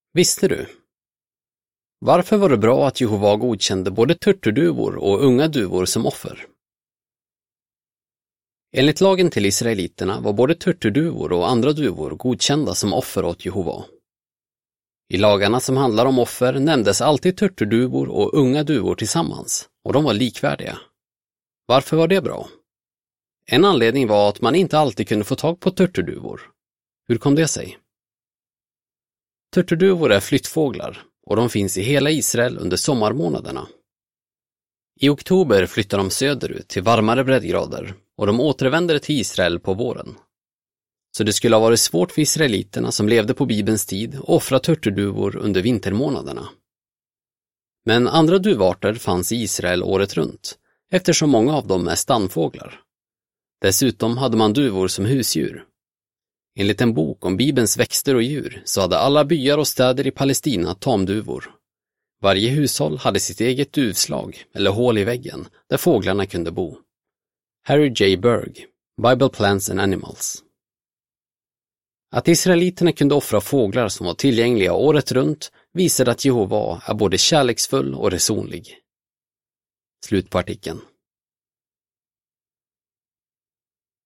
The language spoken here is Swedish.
Visste du? Varför var det bra att Jehova godkände både turturduvor och unga duvor som offer? Enligt lagen till israeliterna var både turturduvor och andra duvor godkända som offer åt Jehova. I lagarna som handlar om offer nämndes alltid turturduvor och unga duvor tillsammans, och de var likvärdiga. Varför var det bra? En anledning var att man inte alltid kunde få tag på turturduvor. Hur kom det sig? Turturduvor är flyttfåglar och de finns i hela Israel under sommarmånaderna. I oktober flyttar de söderut till varmare breddgrader och de återvänder till Israel på våren. Så det skulle ha varit svårt för israeliterna som levde på Bibelns tid att offra turturduvor under vintermånaderna. Men andra duvarter fanns i Israel året runt, eftersom många av dem är stannfåglar. Dessutom hade man duvor som husdjur. Enligt en bok om Bibelns växter och djur så hade alla byar och städer i Palestina tamduvor. Varje hushåll hade sitt eget duvslag eller hål i väggen där fåglarna kunde bo. Harry J. Berg, Bible Plants and Animals. Att israeliterna kunde offra fåglar som var tillgängliga året runt visade att Jehova är både kärleksfull och resonlig. Slut på artikeln.